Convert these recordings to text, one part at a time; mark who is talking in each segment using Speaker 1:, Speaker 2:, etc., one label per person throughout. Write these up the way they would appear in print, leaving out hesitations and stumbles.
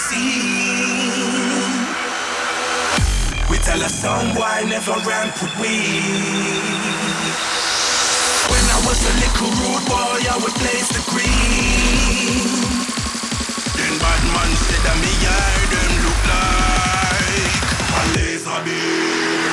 Speaker 1: scene. We tell a song boy never ramp with weed. When I was a little rude boy, I would blaze the green. Then bad man said that me eye them look like a laser beam.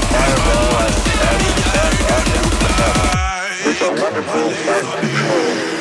Speaker 2: Wonderful, out of control.